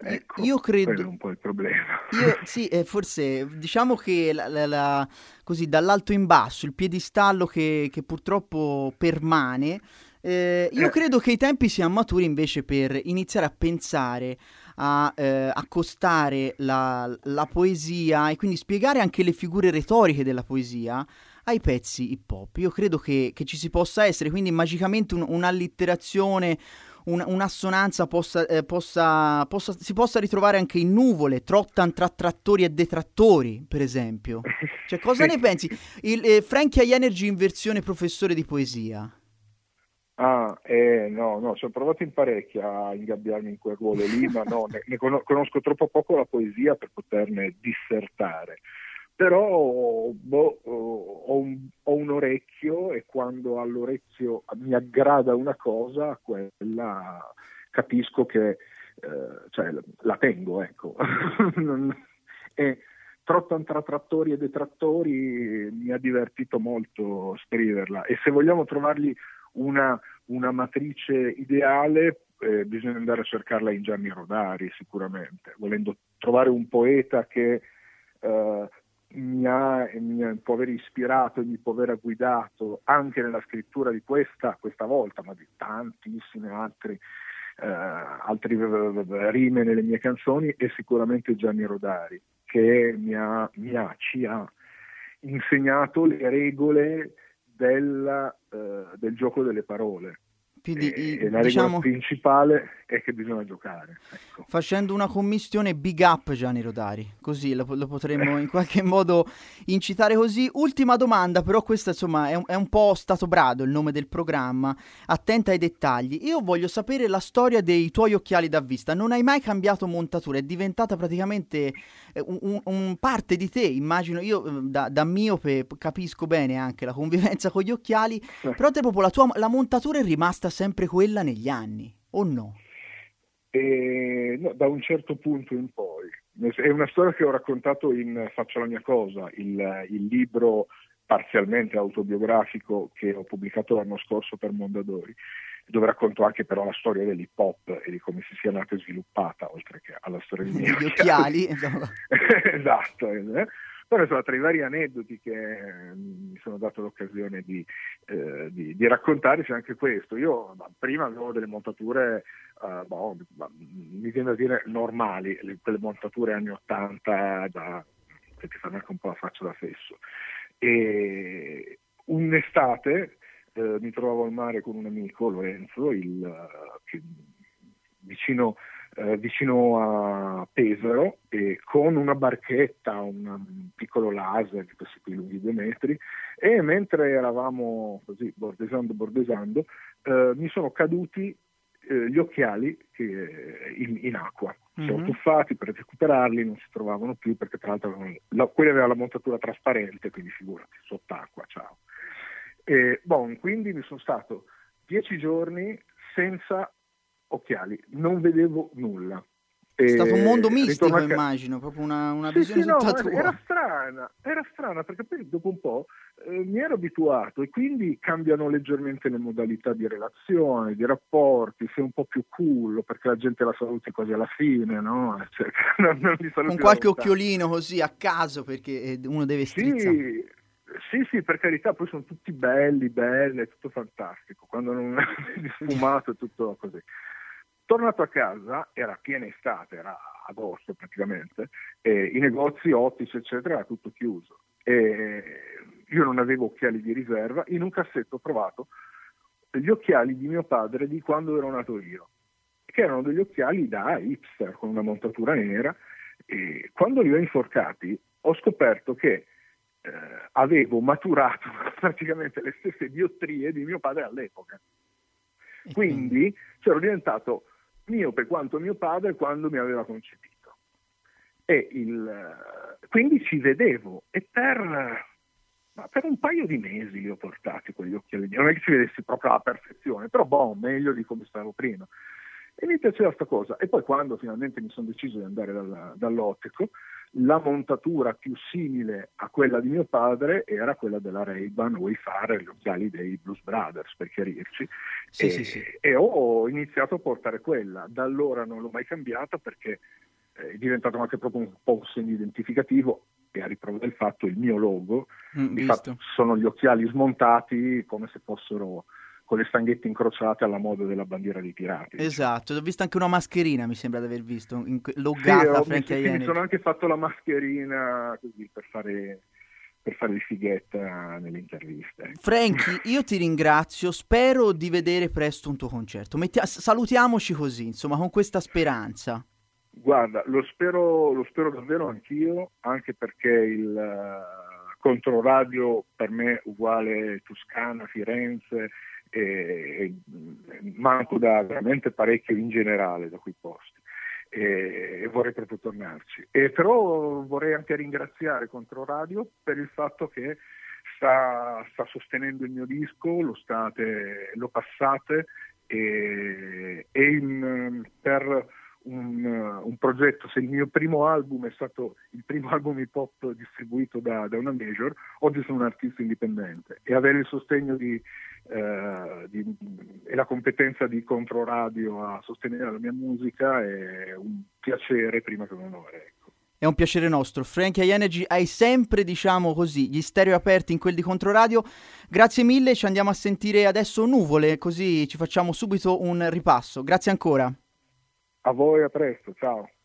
Io Ecco, quello è credo, un po' il problema. sì, forse diciamo che così dall'alto in basso, il piedistallo che purtroppo permane, io Eh, credo che i tempi siano maturi invece per iniziare a pensare a accostare la poesia e quindi spiegare anche le figure retoriche della poesia ai pezzi hip hop. Io credo che ci si possa essere, quindi magicamente un'allitterazione, un'assonanza si possa ritrovare anche in nuvole, trottan tra trattori e detrattori, per esempio. Cioè, cosa sì, ne pensi? Frankie High Energy in versione professore di poesia. no, no, ci ho provato in parecchio a ingabbiarmi in quel ruolo lì, ma no, conosco troppo poco la poesia per poterne dissertare. Però boh, ho un orecchio e quando all'orecchio mi aggrada una cosa, quella capisco che cioè, la tengo, ecco. Non- e Trottan tra trattori e detrattori mi ha divertito molto scriverla e se vogliamo trovargli una matrice ideale, bisogna andare a cercarla in Gianni Rodari sicuramente, volendo trovare un poeta che mi ha un po' aver ispirato e mi può aver guidato anche nella scrittura di questa volta, ma di tantissime altri rime nelle mie canzoni, e sicuramente Gianni Rodari, che ci ha insegnato le regole del gioco delle parole. Quindi, E la regola diciamo, principale è che bisogna giocare. Ecco. facendo una commistione big up Gianni Rodari, così lo potremmo in qualche modo incitare così. Ultima domanda, però questa insomma è un po' stato brado il nome del programma, attenta ai dettagli. Io voglio sapere la storia dei tuoi occhiali da vista, non hai mai cambiato montatura, è diventata praticamente un parte di te, immagino, io da miope capisco bene anche la convivenza con gli occhiali, però te proprio la montatura è rimasta sempre quella negli anni, o no? No, da un certo punto in poi. È una storia che ho raccontato in Faccio la mia cosa, il libro parzialmente autobiografico che ho pubblicato l'anno scorso per Mondadori, dove racconto anche però la storia dell'hip hop e di come si sia nata e sviluppata, oltre che alla storia dei miei Degli occhiali. occhiali, insomma. Esatto. Però insomma, tra i vari aneddoti che mi sono dato l'occasione di raccontare c'è anche questo. Io prima avevo delle montature mi viene da dire normali, quelle montature anni 80 che ti fanno anche un po' la faccia da fesso. E un'estate mi trovavo al mare con un amico, Lorenzo, che, vicino, vicino a Pesaro, e con una barchetta, un piccolo laser di questi qui lunghi 2 metri, e mentre eravamo così bordeggiando, mi sono caduti gli occhiali in acqua. Si sono Mhm. tuffati per recuperarli, non si trovavano più perché tra l'altro quelli aveva la montatura trasparente, quindi figurati, sott'acqua, ciao. Quindi mi sono stato 10 giorni senza occhiali, non vedevo nulla. È stato un mondo Ritorno mistico, a casa. immagino, proprio una Sì, visione sì, no, tutta ma tua. era strana perché poi dopo un po' mi ero abituato e quindi cambiano leggermente le modalità di relazione, di rapporti, sei un po' più cool perché la gente la saluti quasi alla fine, no? Cioè, non li Con saluti da qualche lontano. occhiolino così a caso perché uno deve strizzare. Sì, sì, sì, per carità, poi sono tutti belli, belle, è tutto fantastico. Quando non vedi sfumato è tutto così. Tornato a casa, era piena estate, era agosto praticamente, e i negozi ottici, eccetera, era tutto chiuso. E io non avevo occhiali di riserva, in un cassetto ho trovato gli occhiali di mio padre di quando ero nato io, che erano degli occhiali da hipster, con una montatura nera, e quando li ho inforcati ho scoperto che avevo maturato praticamente le stesse diottrie di mio padre all'epoca. E quindi? Quindi ero diventato miope quanto mio padre quando mi aveva concepito. Quindi ci vedevo e per un paio di mesi li ho portati quegli occhiali. Non è che ci vedessi proprio alla perfezione, però meglio di come stavo prima. E mi piaceva sta cosa. E poi quando finalmente mi sono deciso di andare dall'ottico, la montatura più simile a quella di mio padre era quella della Ray-Ban Wayfarer, gli occhiali dei Blues Brothers, per chiarirci. Sì. E ho iniziato a portare quella. Da allora non l'ho mai cambiata, perché è diventato anche proprio un po' un segno identificativo, e a riprova del fatto il mio logo. Di fatto sono gli occhiali smontati come se fossero con le stanghette incrociate alla moda della bandiera dei pirati. Esatto, ho visto anche una mascherina, mi sembra di aver visto, loggata Frankie mi sono anche fatto la mascherina così per fare il fighetta nelle interviste. Frankie, io ti ringrazio, spero di vedere presto un tuo concerto. Salutiamoci così, insomma, con questa speranza. Guarda, lo spero davvero anch'io, anche perché il Controradio per me è uguale Toscana, Firenze, e manco da veramente parecchio in generale da quei posti, e vorrei proprio tornarci. Però vorrei anche ringraziare Controradio per il fatto che sta sostenendo il mio disco, lo passate, per un progetto. Se il mio primo album è stato il primo album hip hop distribuito da una major, oggi sono un artista indipendente, e avere il sostegno e la competenza di Controradio a sostenere la mia musica è un piacere prima che un onore. Ecco. È un piacere nostro. Frankie High Energy, hai sempre, diciamo così, gli stereo aperti in quel di Controradio. Grazie mille, ci andiamo a sentire adesso Nuvole, così ci facciamo subito un ripasso. Grazie ancora. A voi, a presto, ciao.